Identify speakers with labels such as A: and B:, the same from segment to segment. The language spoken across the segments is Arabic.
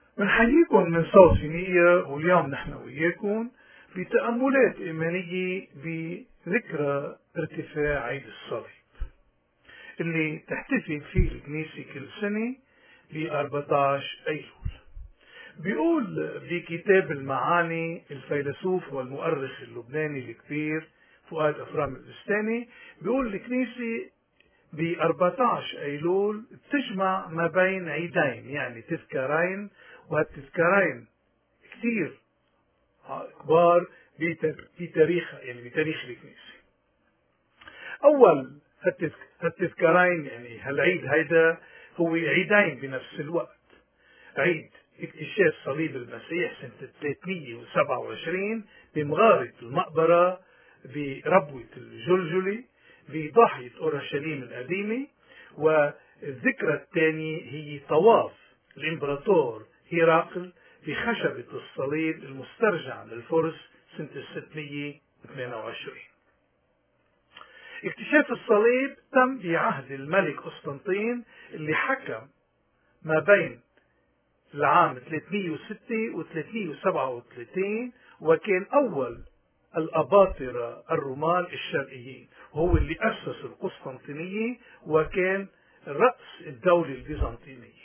A: بنحييكم من صوت فينية، واليوم نحن وياكم بتأملات إيمانية بذكرى ارتفاع عيد الصليب اللي تحتفل فيه الكنيسة كل سنة ب 14 أيلول. بيقول بكتاب المعاني الفيلسوف والمؤرخ اللبناني الكبير فؤاد أفرام البستاني، بيقول الكنيسة ب 14 أيلول بتجمع ما بين عيدين، يعني تذكارين، وهالتذكارين كثير كبار بتاريخها، يعني بتاريخ الكنيسة. أول هالتذكارين، يعني هالعيد هيدا هو عيدين بنفس الوقت: عيد اكتشاف صليب المسيح سنة 327 بمغارة المقبرة بربوة الجلجلي بضاحية أورشليم القديمة، والذكرى الثانية هي طواف الإمبراطور هيراقل بخشبة الصليب المسترجع للفرس سنة 628. اكتشاف الصليب تم بعهد الملك قسطنطين اللي حكم ما بين العام 306 و 337، وكان أول الأباطرة الرومان الشرقيين، وهو اللي أسس القسطنطينية وكان رأس الدولة البيزنطينية.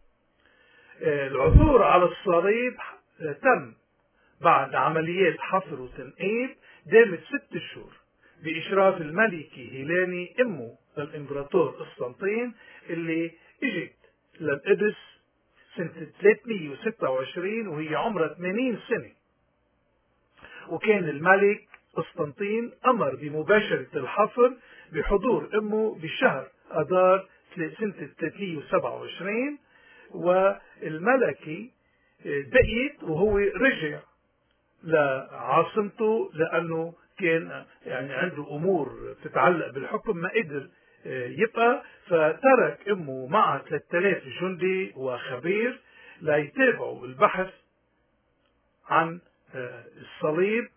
A: العثور على الصليب تم بعد عمليات حفر وتنقيب دامت 6 شهور بإشراف الملكة هيلاني أمه الإمبراطور قسطنطين، اللي اجت للقدس سنة 326 وهي عمرها 80 سنة. وكان الملك قسطنطين أمر بمباشرة الحفر بحضور أمه بشهر أذار سنة 327، والملكة بقيت وهو رجع لعاصمته لأنه كان يعني عنده أمور تتعلق بالحكم ما قدر يبقى، فترك أمه مع 3000 جندي وخبير ليتابعوا البحث عن الصليب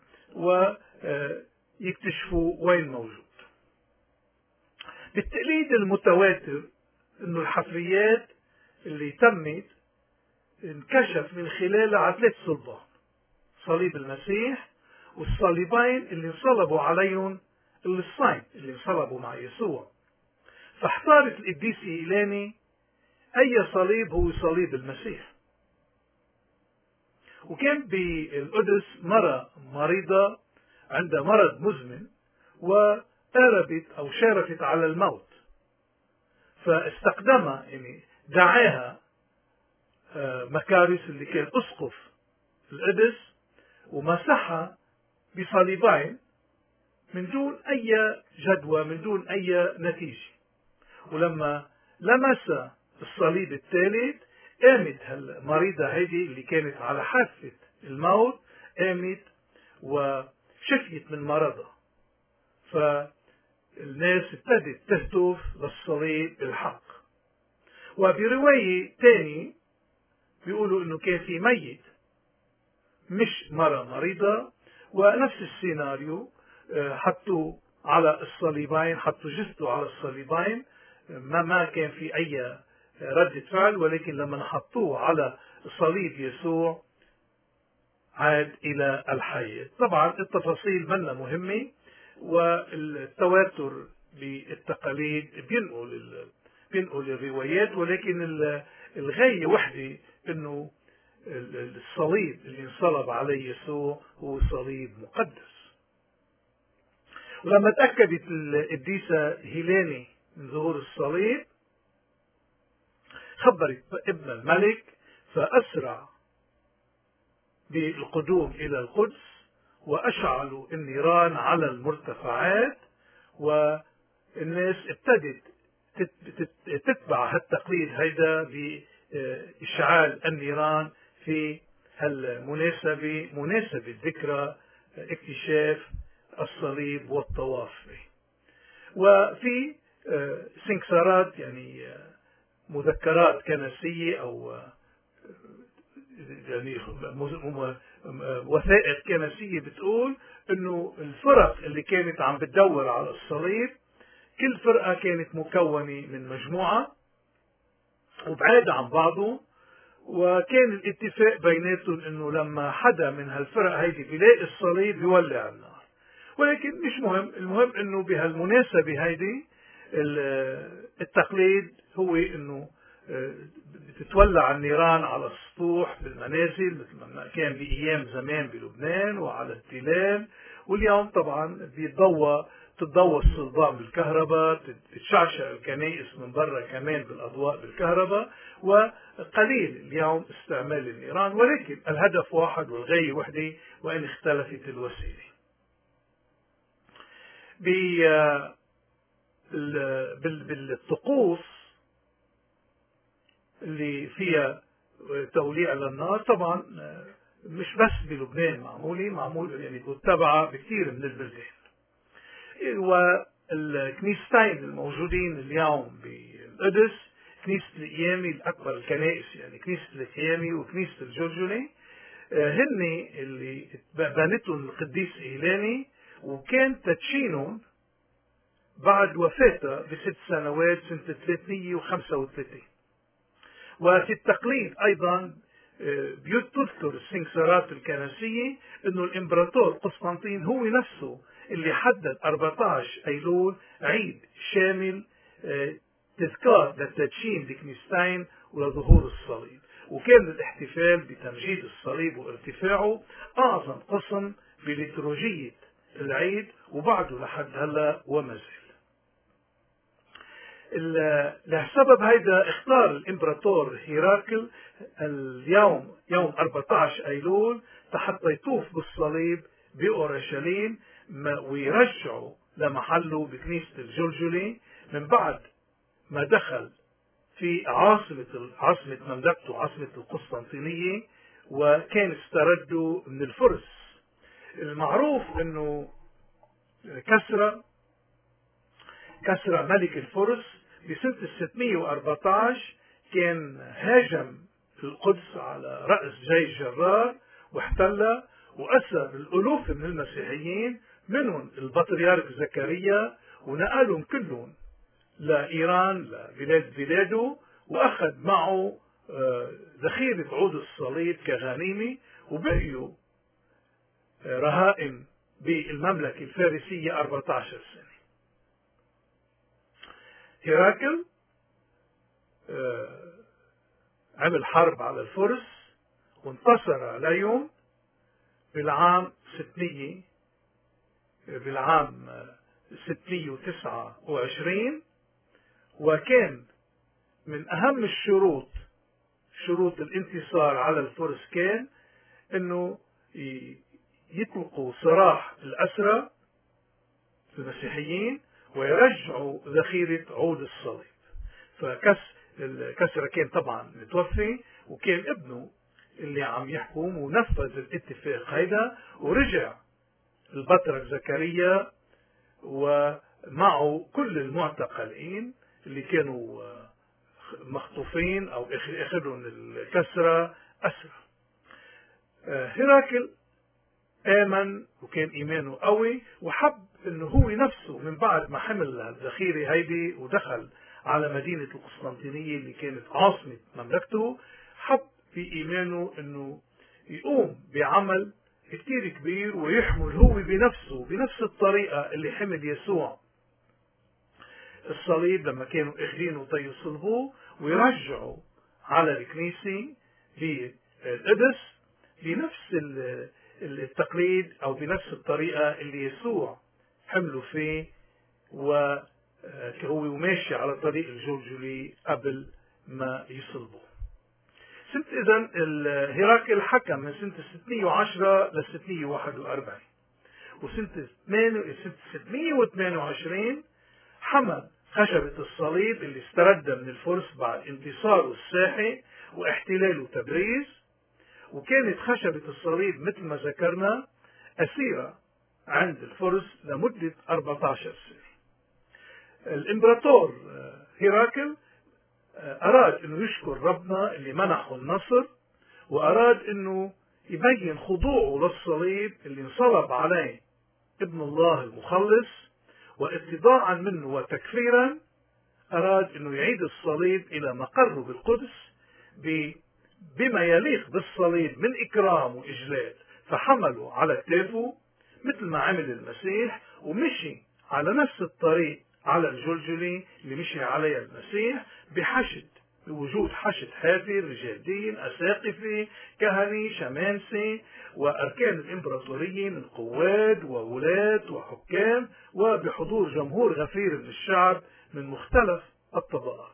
A: ويكتشفوا وين موجود. بالتقليد المتواتر انه الحفريات اللي تمت انكشف من خلالها على 3 صلبان: صليب المسيح والصليبين اللي انصلبوا عليهم اللصين اللي انصلبوا مع يسوع. فاحتارت القديسة إيلاني أي صليب هو صليب المسيح. وكان بالقدس مرة مريضة عندها مرض مزمن وقاربت أو شارفت على الموت، فاستقدمها، يعني دعاها مكارس اللي كان أسقف القدس ومسحها بصليبين من دون أي جدوى، من دون أي نتيجة. ولما لمس الصليب الثالث قامت المريضة هذه اللي كانت على حافة الموت، قامت وشفيت من مرضها. فالناس ابتدت تهتف للصليب الحق. وبرواية تاني بيقولوا انه كان في ميت مش مرة مريضة، ونفس السيناريو حطوا على الصليبين، حطوا جثته على الصليبين، ما كان في أي ردة فعل، ولكن لما حطوه على صليب يسوع عاد إلى الحياة. طبعا التفاصيل منا مهمة، والتواتر بالتقاليد بينقل الروايات، ولكن الغاية وحدة انه الصليب اللي انصلب عليه يسوع هو صليب مقدس. ولما تأكدت القديسة هيلاني من ظهور الصليب خبرت ابن الملك، فأسرع بالقدوم إلى القدس وأشعلوا النيران على المرتفعات، والناس ابتدت تتبع هالتقليد هيدا بإشعال النيران في هالمناسبة، مناسبة ذكرى اكتشاف الصليب والطواف به. وفي سنكسارات، يعني مذكرات كنسية أو يعني وثائق كنسية بتقول انه الفرق اللي كانت عم بتدور على الصليب كل فرقة كانت مكونة من مجموعة وبعاد عن بعضه، وكان الاتفاق بيناتهم انه لما حدا من هالفرق هيدي بيلاقي الصليب يولع النار. ولكن مش مهم، المهم انه بهالمناسبة هيدي التقليد هو انه بتتولع النيران على السطوح بالمنازل مثل ما كان بأيام زمان بلبنان وعلى التلال. واليوم طبعا بتتضوى الصلبان بالكهرباء، تتشعشع الكنائس من برا كمان بالأضواء بالكهرباء، وقليل اليوم استعمال النيران، ولكن الهدف واحد والغاية وحدة وإن اختلفت الوسيلة. بالطقوس اللي فيها توليع للنار طبعا مش بس بلبنان معمول يعني متبعة بكثير من البلدان. والكنيستين الموجودين اليوم بالقدس، كنيسة القيامي الأكبر الكنائس يعني كنيسة القيامي وكنيسة الجلجلة، هن اللي بنتهم القديس إيلاني، وكان تدشينهم بعد وفاته ب6 سنوات سنة 335. وفي التقليد أيضا بتذكر السنكسارات الكنسية أنه الإمبراطور قسطنطين هو نفسه اللي حدد 14 أيلول عيد شامل تذكار للتدشين بكنيستين ولظهور الصليب. وكان الاحتفال بتمجيد الصليب وارتفاعه أعظم قسم بليتروجية العيد، وبعده لحد هلا وما زال. لسبب هيدا اختار الامبراطور هيراكل اليوم يوم 14 ايلول حتى يطوف بالصليب بأورشليم ويرجعه لمحله بكنيسة الجلجلة من بعد ما دخل في عاصمة مملكته عاصمة القسطنطينية، وكان استرده من الفرس. المعروف انه كسرى ملك الفرس بسنة 614 كان هاجم القدس على رأس جيش جرار واحتلها، وأسر الألوف من المسيحيين منهم البطريرك زكريا، ونقلهم كلهم لإيران بلاده، وأخذ معه ذخيرة عود الصليب كغنيمة، وبقيوا رهائن بالمملكة الفارسية 14 سنة. هيراكل عمل حرب على الفرس وانتصر عليهم بالعام 629، وكان من أهم شروط الانتصار على الفرس كان أنه يطلقوا سراح الأسرى المسيحيين ويرجعوا ذخيرة عود الصليب. فكسرى كان طبعا متوفي، وكان ابنه اللي عم يحكم ونفذ الاتفاق هيدا، ورجع البطرك زكريا ومعه كل المعتقلين اللي كانوا مخطوفين او اخذهم الكسرى اسرى. هيراكل آمن وكان إيمانه قوي، وحب أنه هو نفسه من بعد ما حمل الذخيرة هيدي ودخل على مدينة القسطنطينية اللي كانت عاصمة مملكته، حب في إيمانه أنه يقوم بعمل كتير كبير ويحمل هو بنفسه بنفس الطريقة اللي حمل يسوع الصليب لما كانوا اخذينه يصلبوه، ويرجعوا على الكنيسة بالقدس بنفس التقليد او بنفس الطريقة اللي يسوع حمله فيه، وهو ماشي على طريق الجلجلي قبل ما يصلبوه. إذن هيراكل حكم من سنة 610 ل 641، وسنة 628 حمل خشبة الصليب اللي استرد من الفرس بعد انتصاره الساحق واحتلاله تبريز. وكانت خشبة الصليب مثل ما ذكرنا أسيرة عند الفرس لمدة 14 سنة. الإمبراطور هيراكل أراد أنه يشكر ربنا اللي منحه النصر، وأراد أنه يبين خضوعه للصليب اللي انصلب عليه ابن الله المخلص، واتضاعا منه وتكفيرا أراد أنه يعيد الصليب إلى مقره بالقدس بما يليق بالصليب من إكرام وإجلال، فحمله على كتافه مثل ما عمل المسيح، ومشي على نفس الطريق على الجلجلة اللي مشي عليها المسيح، بوجود حشد حافي، رجال دين، أساقفة، كهنة، شمامسة، وأركان الإمبراطورية من قواد وولاة وحكام، وبحضور جمهور غفير من الشعب من مختلف الطبقات.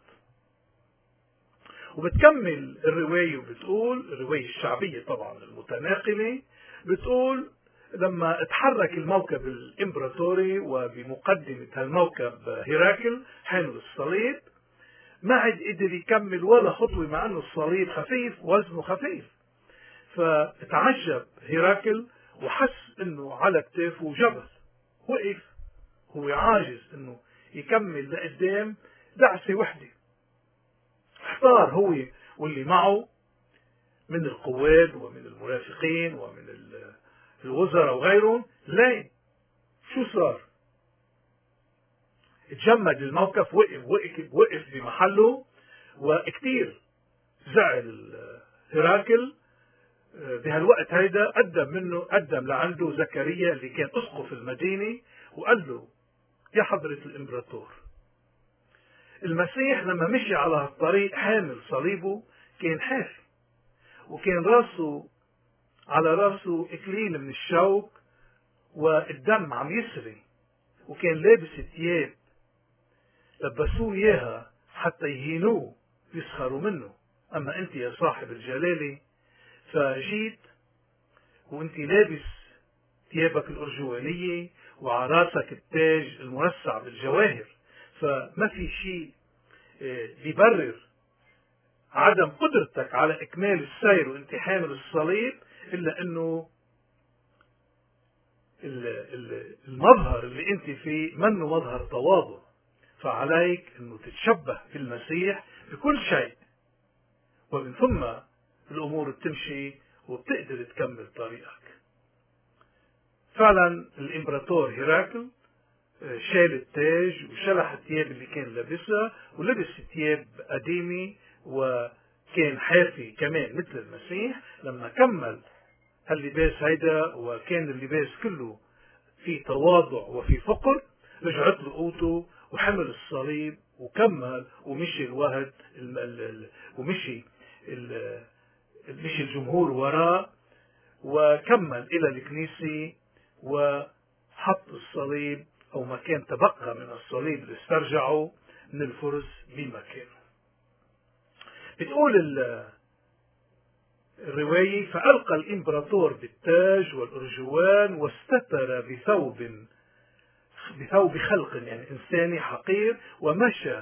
A: وبتكمل الرواية وبتقول، الرواية الشعبية طبعا المتناقلة، بتقول لما اتحرك الموكب الإمبراطوري وبمقدمة هالموكب هيراكل حامل الصليب، ما عاد قدر يكمل ولا خطوة مع أنه الصليب خفيف، وزنه خفيف. فتعجب هيراكل وحس أنه على كتافه جبل، وقف هو عاجز أنه يكمل لقدام دعسة وحدة. احتار هو واللي معه من القواد ومن المرافقين ومن الوزراء وغيرهم، لين شو صار؟ تجمد الموقف، وقف بمحله، وكتير زعل هيراكل. بهالوقت هيدا قدم لعنده زكريا اللي كان اسقف المدينة، وقال له: يا حضرة الامبراطور، المسيح لما مشي على هالطريق حامل صليبه كان حافي، وكان على راسه اكليل من الشوك والدم عم يسري، وكان لابس ثياب لبسوه اياها حتى يهينوه يسخروا منه. اما انت يا صاحب الجلالة فجيت وانت لابس ثيابك الارجوانية وعلى راسك التاج المرصع بالجواهر، فما في شيء بيبرر عدم قدرتك على اكمال السير وانت حامل الصليب، الا انه المظهر اللي انت فيه منه مظهر تواضع، فعليك انه تتشبه بالمسيح بكل شيء، ومن ثم الامور بتمشي وبتقدر تكمل طريقك. فعلا الامبراطور هيراكل شال التاج وشلح الثياب اللي كان لابسها ولبس ثياب قديمة، وكان حافي كمان مثل المسيح. لما كمل هاللباس هيدا وكان اللباس كله في تواضع وفي فقر، رجعت له قوته وحمل الصليب وكمل ومشي الوهد ومشي مشي الجمهور وراه، وكمل إلى الكنيسة وحط الصليب أو ما كان تبقى من الصليب اللي استرجعه من الفرس بمكانه. بتقول الرواية: فألقى الإمبراطور بالتاج والأرجوان واستتر بثوب خلق يعني إنساني حقير، ومشى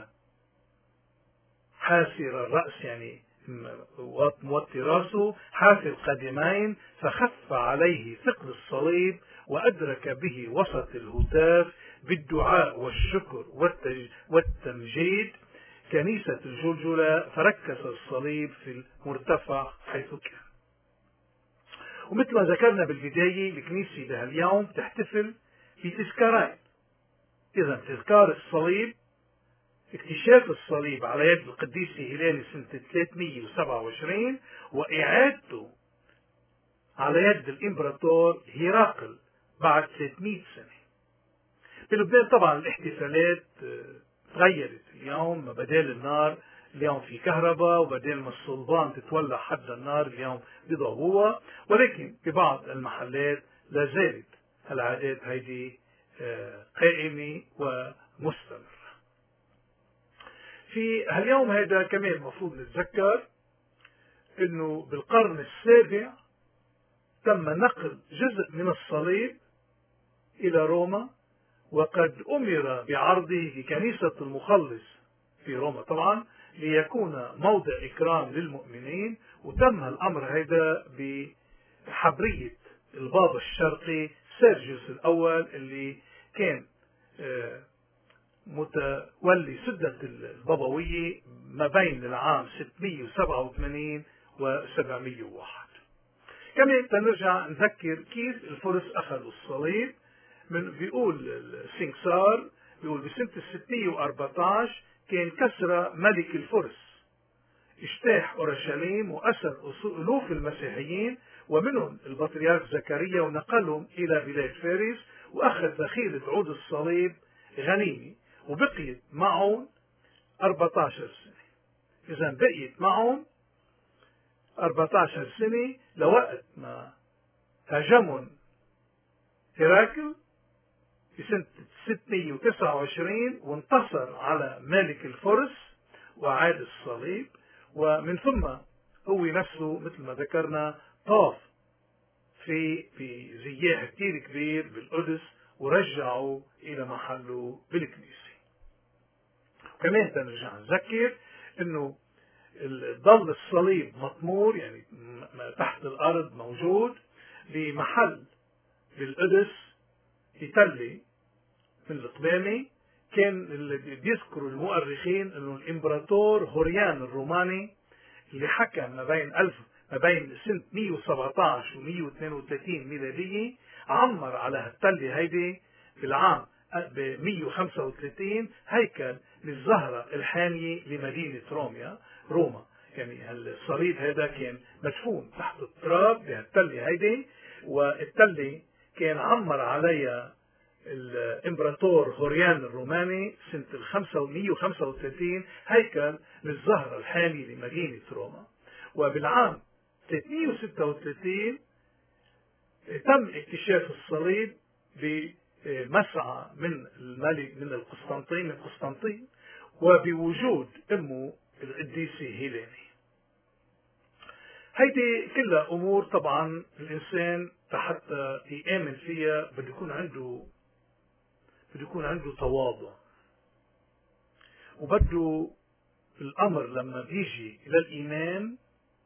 A: حاسر الرأس يعني موطي راسه، حافي القدمين، فخف عليه ثقل الصليب وأدرك به وسط الهتاف بالدعاء والشكر والتمجيد كنيسة الجلجلة، فركز الصليب في المرتفع حيث كان. ومثل ما ذكرنا بالبداية، الكنيسة بهاليوم تحتفل بتذكارين: إذا تذكار الصليب، اكتشاف الصليب على يد القديس هيلاني سنة 327، وإعادته على يد الإمبراطور هيراقل بعد 300 سنة. بلبنان طبعا الاحتفالات تغيرت اليوم، بدال النار اليوم في كهرباء، وبدال ما الصلبان تتولع حد النار اليوم بضوء، ولكن ببعض المحلات لا زالت العادات هذه قائمة ومستمرة. في هاليوم هذا كمان المفروض نتذكر انه بالقرن السابع تم نقل جزء من الصليب الى روما، وقد امر بعرضه في كنيسة المخلص في روما طبعا ليكون موضع اكرام للمؤمنين. وتم الامر هذا بحبرية البابا الشرقي سيرجيوس الاول اللي كان متولي سدة البابوية ما بين العام 687 و 701. كمان تنرجع نذكر كيف الفرس أخذوا الصليب. بيقول السنكسار، بيقول بسنة 614 كان كسرى ملك الفرس اجتاح أورشليم وأسر ألوف المسيحيين ومنهم البطريرك زكريا ونقلهم إلى بلاد فارس، وأخذ ذخيرة عود الصليب غنيمة وبقيت معهم 14 سنة. إذا بقيت معهم 14 سنة لوقت ما هاجمهم هراكل بسنة 629 وانتصر على ملك الفرس وعاد الصليب، ومن ثم هو نفسه مثل ما ذكرنا طاف في زياح كتير كبير بالقدس ورجعوا إلى محله بالكنيسة. كمان تنرجع نذكر انه ضل الصليب مطمور، يعني تحت الارض موجود بمحل بالقدس بتلة من القبامة. كان اللي بيذكروا المؤرخين انه الامبراطور هوريان الروماني اللي حكم ما بين سنة 117 و 132 ميلادية عمر على هالتلة هيدي بالعام ب 135 هيكل للزهرة الحامية لمدينة روما. يعني الصليب هذا كان مدفون تحت التراب بهالتلة هيدي، والتلة كان عمر عليها الامبراطور هوريان الروماني سنة 135 هيكل للزهرة الحامية لمدينة روما. وبالعام 336 تم اكتشاف الصليب بمسعى من الملك من قسطنطين وبوجود امه القديسة هيليني. هيدي كلها امور طبعا الانسان حتى يآمن فيها بده يكون عنده تواضع، وبده الامر لما بيجي الى الايمان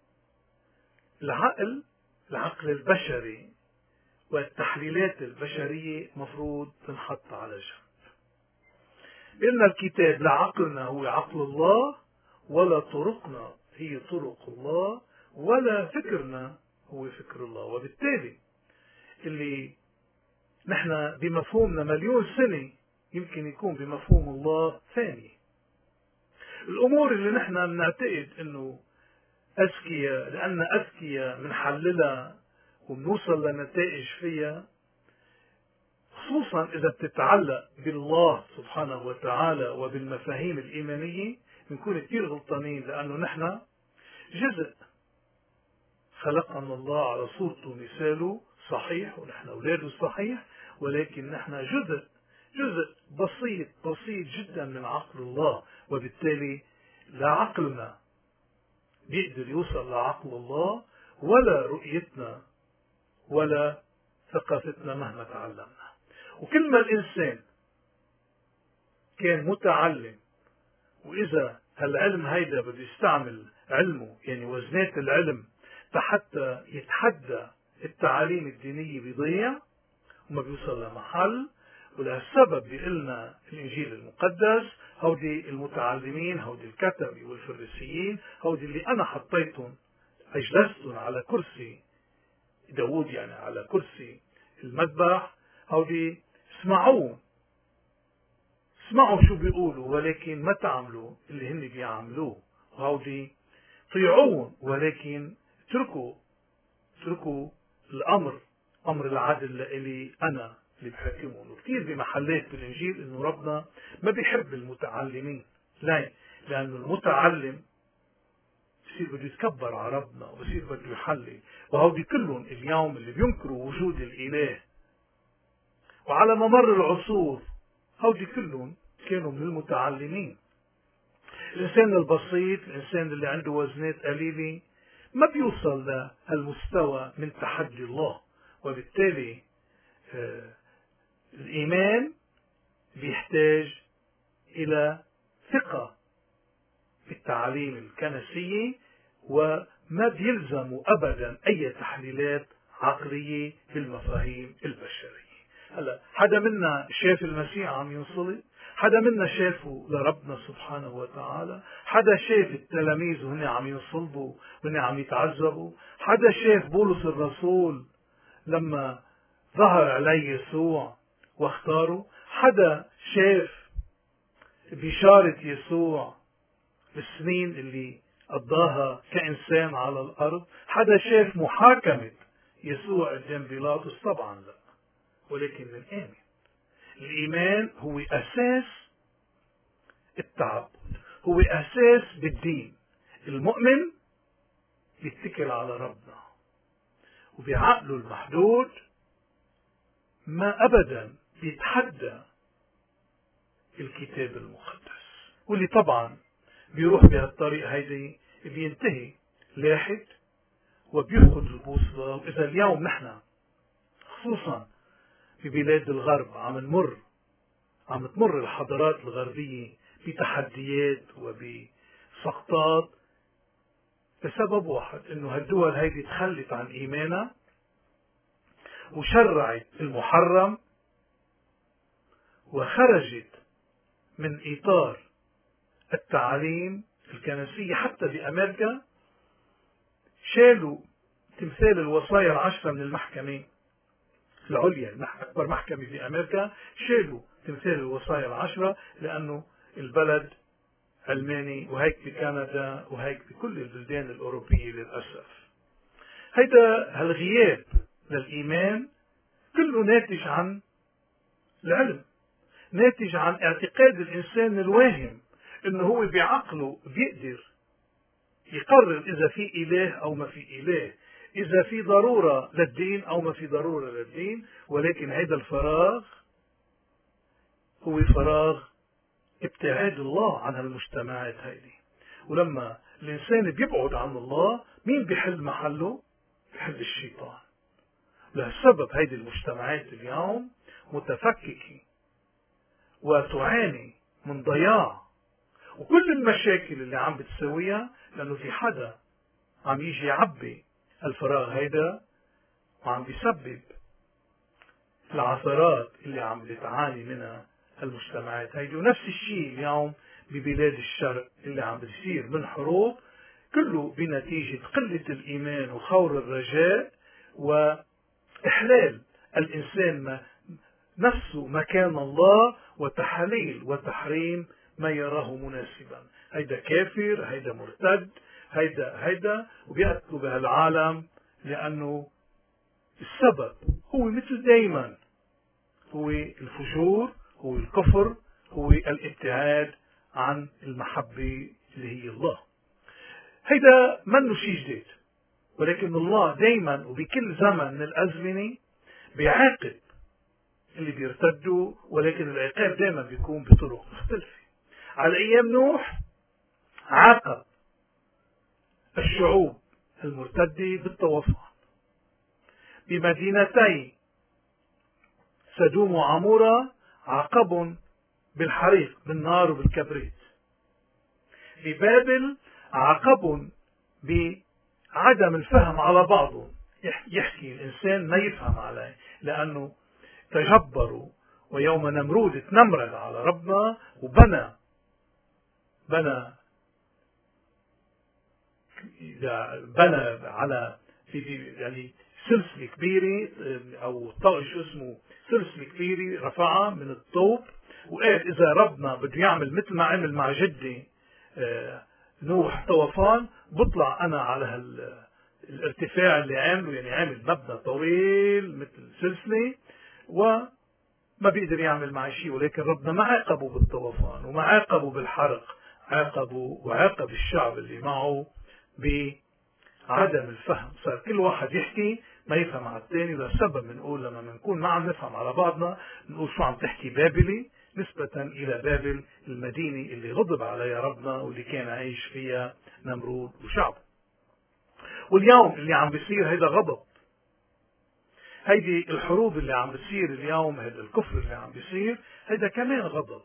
A: العقل البشري والتحليلات البشرية مفروض تنحط على جنب. قلنا الكتاب لا عقلنا هو عقل الله، ولا طرقنا هي طرق الله، ولا فكرنا هو فكر الله. وبالتالي اللي نحن بمفهومنا مليون سنة يمكن يكون بمفهوم الله ثاني. الأمور اللي نحن بنعتقد أنه أذكياء لأن أذكياء بنحللها وبنوصل لنتائج فيها، خصوصا إذا بتتعلق بالله سبحانه وتعالى وبالمفاهيم الإيمانية، بنكون كثير غلطانين، لأنه نحن جزء خلقنا الله على صورته ومثاله صحيح، ونحن أولاده صحيح، ولكن نحن جزء بسيط جدا من عقل الله. وبالتالي لا عقلنا بيقدر يوصل لعقل الله، ولا رؤيتنا ولا ثقافتنا مهما تعلمنا. وكل ما الإنسان كان متعلم، وإذا هالعلم هيدا بده يستعمل علمه يعني وزنات العلم حتى يتحدى التعاليم الدينية بيضيع وما بيوصل لمحل. ولهالسبب بيقلنا الإنجيل المقدس هودي المتعلمين، هودي الكتبة والفريسيين، هودي اللي أنا حطيتهم أجلستهم على كرسي داود، يعني على كرسي المذبح، هودي اسمعوا شو بيقولوا، ولكن ما تعملوا اللي هن بيعملوه. وهودي طيعون، ولكن اتركوا الأمر أمر العدل لإلي أنا اللي بحكمهم. وكثير بمحلات بالإنجيل إنه ربنا ما بيحب المتعلمين. ليه؟ لأنه المتعلم بصير بده يتكبر على ربنا، وبصير بده يحلل. وهودي كلهم اليوم اللي بينكروا وجود الإله، وعلى ممر العصور هودي كلهم كانوا من المتعلمين. الإنسان البسيط، الإنسان اللي عنده وزنات قليلة، ما بيوصل لهالمستوى من تحدي الله. وبالتالي الإيمان بيحتاج إلى ثقة بالتعاليم الكنسية، وما بيلزموا أبدا أي تحليلات عقلية بالمفاهيم البشرية. هلا حدا منا شاف المسيح عم ينصلب؟ حدا منا شافه لربنا سبحانه وتعالى؟ حدا شاف التلاميذ وهن عم ينصلبوا وهن عم يتعذبوا؟ حدا شاف بولس الرسول لما ظهر عليه يسوع واختاره؟ حدا شاف بشارة يسوع بالسنين اللي قضاها كإنسان على الأرض. حدا شاف محاكمة يسوع قدام بيلاطس؟ طبعا لا، ولكن بنآمن. الإيمان هو أساس التعبد، هو أساس بالدين. المؤمن بيتكل على ربنا، وبعقله المحدود ما أبدا بيتحدى الكتاب المقدس، واللي طبعا بيروح بهالطريقة هيدي بينتهي لاحد وبيفقد البوصلة. وإذا اليوم نحن خصوصا في بلاد الغرب عم تمر الحضارات الغربية بتحديات وبسقطات بسبب واحد، انه هالدول هيدي تخلت عن ايمانها وشرعت المحرم وخرجت من اطار التعاليم الكنسية. حتى بأمريكا شالوا تمثال الوصايا العشرة من المحكمة العليا، أكبر محكمة في أمريكا، شالوا تمثال الوصايا العشرة لأنه البلد علماني، وهيك بكندا وهيك بكل البلدان الأوروبية للأسف. هيدا هالغياب للإيمان كله ناتج عن العلم، ناتج عن اعتقاد الإنسان الواهم إنه هو بعقله بيقدر يقرر إذا في إله أو ما في إله، إذا في ضرورة للدين أو ما في ضرورة للدين. ولكن هذا الفراغ هو فراغ ابتعاد الله عن المجتمعات هذه. ولما الإنسان بيبعد عن الله، مين بيحل محله؟ بيحل الشيطان. لهالسبب هذه المجتمعات اليوم متفككة وتعاني من ضياع، وكل المشاكل اللي عم بتسويها لأنه في حدا عم يجي يعبي الفراغ هيدا، وعم بيسبب العثرات اللي عم بتعاني منها المجتمعات هيدي. ونفس الشيء اليوم ببلاد الشرق اللي عم بتصير من حروب، كله بنتيجة قلة الإيمان وخور الرجاء وإحلال الإنسان نفسه مكان الله، وتحليل وتحريم ما يراه مناسبا. هيدا كافر، هيدا مرتد، هيدا وبيقتلوا بهالعالم، لأنه السبب هو مثل دايما هو الفجور، هو الكفر، هو الابتعاد عن المحبة اللي هي الله. هيدا منه شيء جديد، ولكن الله دايما وبكل زمن من الأزمنة بيعاقب اللي بيرتدوا، ولكن العقاب دايما بيكون بطرق مختلفة. على أيام نوح عاقب الشعوب المرتدة بالطوفان. بمدينتي سدوم وعمورة عاقبهم بالحريق بالنار وبالكبريت. ببابل عاقبهم بعدم الفهم على بعضهم، يحكي الإنسان ما يفهم عليه لأنه تجبروا. ويوم نمرود تنمرد على ربنا وبنى على يعني سلسلة كبيرة، أو شو اسمه سلسلة كبيرة رفعها من الطوب، وقال إذا ربنا بده يعمل مثل ما عمل مع جدي نوح طوفان، بطلع أنا على الارتفاع اللي عامله. يعني عامل مبنى طويل مثل سلسلة وما بيقدر يعمل معي شيء. ولكن ربنا ما عاقبه بالطوفان وما عاقبه بالحرق، عاقبه وعاقب الشعب اللي معه بعدم الفهم. صار كل واحد يحكي ما يفهم على الثاني. لسبب بنقول لما بنكون ما عم نفهم على بعضنا بنقول شو عم تحكي بابلي، نسبة إلى بابل المدينة اللي غضب عليها ربنا واللي كان عايش فيها نمرود وشعبه. واليوم اللي عم بيصير هيدا غضب، هيدي الحروب اللي عم بتصير اليوم، هيدا الكفر اللي عم بيصير، هيدا كمان غضب.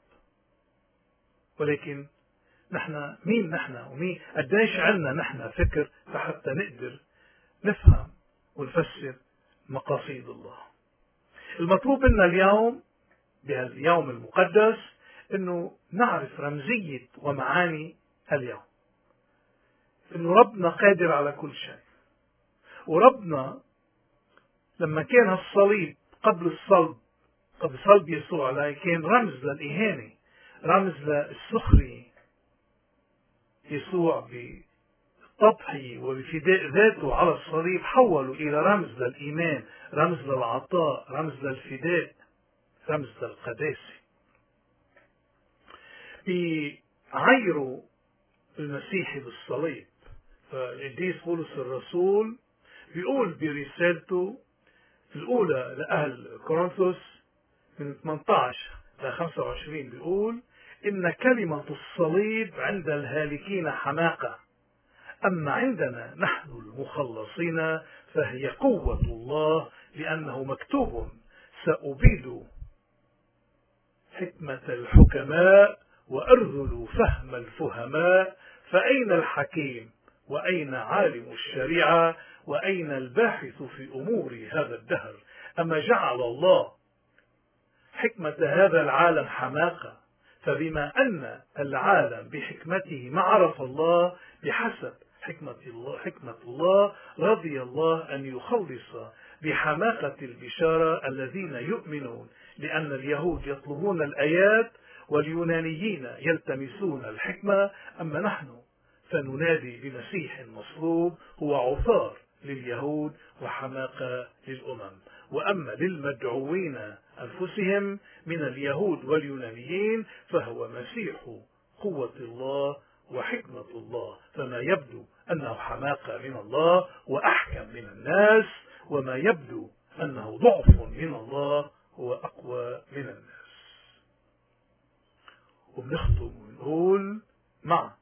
A: ولكن نحن مين نحن ومين قديش عنا نحن فكر حتى نقدر نفهم ونفسر مقاصد الله. المطلوب منا اليوم بهاليوم المقدس انه نعرف رمزية ومعاني اليوم، انه ربنا قادر على كل شيء. وربنا لما كان الصليب قبل صلب يسوع عليه كان رمز للإهانة، رمز للسخرية. يسوع تضحي وبفداء ذاته على الصليب حولوا إلى رمز للإيمان، رمز للعطاء، رمز للفداء، رمز للقداسة. بيعيروا المسيحي بالصليب. فالقديس بولس الرسول بيقول برسالته الأولى لأهل كورنثوس من 18 ل 25 بيقول: إن كلمة الصليب عند الهالكين حماقة، أما عندنا نحن المخلصين فهي قوة الله، لأنه مكتوب: سأبيد حكمة الحكماء وأرذل فهم الفهماء، فأين الحكيم وأين عالم الشريعة وأين الباحث في أمور هذا الدهر؟ أما جعل الله حكمة هذا العالم حماقة، فبما أن العالم بحكمته ما عرف الله بحسب حكمة الله رضي الله أن يخلص بحماقة البشارة الذين يؤمنون، لأن اليهود يطلبون الآيات واليونانيين يلتمسون الحكمة، أما نحن فننادي بمسيح مصلوب هو عثار لليهود وحماقة للأمم، وأما للمدعوين أنفسهم من اليهود واليونانيين فهو مسيح قوة الله وحكمة الله، فما يبدو أنه حماقة من الله وأحكم من الناس، وما يبدو أنه ضعف من الله هو أقوى من الناس. وبنختم ونقول مع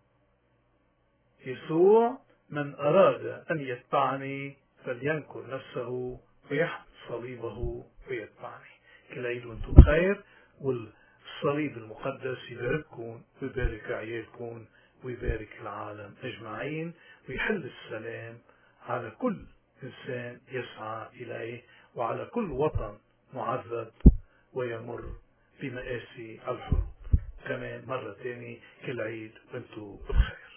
A: يسوع: من أراد أن يتبعني فلينكر نفسه ويحمل صليبه ويتبعني. كل عيد وانتم بخير، والصليب المقدس يبارككم ويبارك عيالكم ويبارك العالم أجمعين، ويحل السلام على كل إنسان يسعى إليه، وعلى كل وطن معذب ويمر بمآسي الحروب. كمان مرة تاني كل عيد وانتم بخير.